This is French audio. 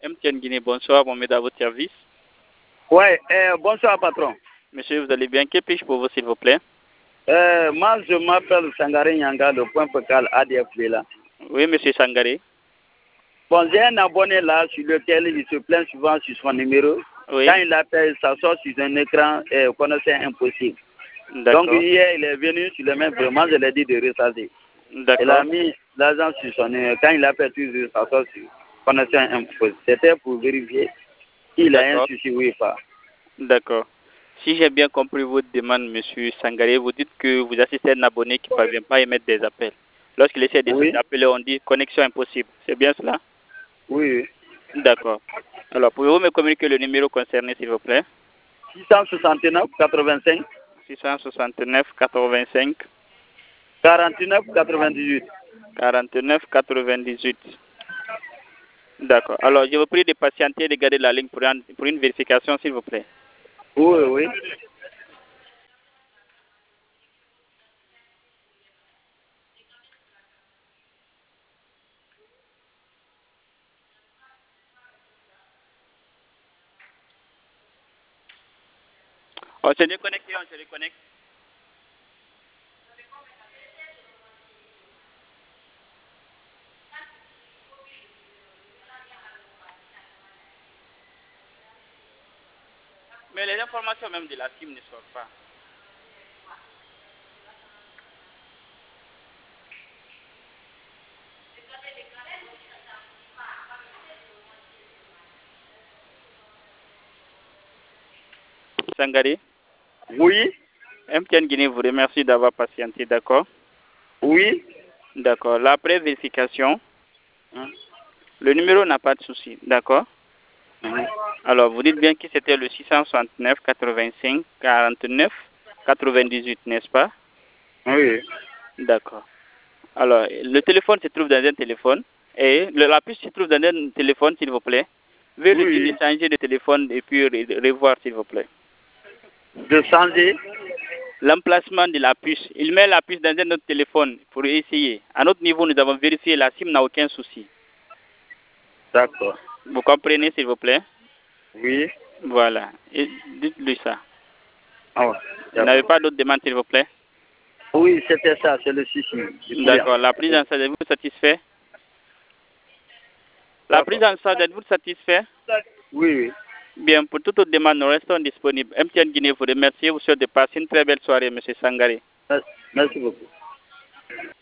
MTN Guinée, bonsoir, Mohamed à votre service. Ouais, bonsoir patron. Monsieur, vous allez bien? Que puis-je pour vous, s'il vous plaît? Moi, je m'appelle Sangaré Nyanga, le point focal ADF là. Oui, monsieur Sangaré. Bon, j'ai un abonné là sur lequel il se plaint souvent sur son numéro. Oui. Quand il appelle, ça sort sur un écran connaissant impossible. Donc hier, il est venu sur le même, vraiment, je l'ai dit de ressaser. Il a mis l'argent sur son numéro. Quand il appelle toujours, ça sort sur connaissant impossible. C'était pour vérifier s'il a un souci ou pas. D'accord. Si j'ai bien compris votre demande, monsieur Sangaré, vous dites que vous assistez à un abonné qui ne parvient pas à émettre des appels. Lorsqu'il essaie d'appeler, on dit connexion impossible. C'est bien cela? Oui. D'accord. Alors, pouvez-vous me communiquer le numéro concerné, s'il vous plaît? 669 85. 669 85. 49 98. 49 98. D'accord. Alors, je vous prie de patienter et de garder la ligne pour une vérification, s'il vous plaît. Oui, oui. On se déconnecte et on se reconnecte. Mais les informations même de la SIM ne sortent pas. Sangaré? Oui. MTN Guinée vous remercie d'avoir patienté, d'accord? Oui. D'accord. La pré-vérification, le numéro n'a pas de souci, d'accord? Alors, vous dites bien que c'était le 669 85 49 98, n'est-ce pas? Oui. D'accord. Alors, le téléphone se trouve dans un téléphone et la puce se trouve dans un téléphone, s'il vous plaît. Veuillez lui dire de changer de téléphone et puis revoir, s'il vous plaît. De changer? L'emplacement de la puce. Il met la puce dans un autre téléphone pour essayer. À notre niveau, nous avons vérifié, la SIM n'a aucun souci. D'accord. Vous comprenez, s'il vous plaît? Oui. Voilà. Et dites-lui ça. Ah ouais. Vous n'avez pas d'autres demandes, s'il vous plaît? Oui, c'était ça, c'est le souci. D'accord. La prise en charge, êtes-vous satisfait? La prise en charge, êtes-vous satisfait? Oui, oui. Bien, pour toute autre demande, nous restons disponibles. MTN Guinée vous remercie. Vous souhaite de passer une très belle soirée, M. Sangaré. Merci beaucoup.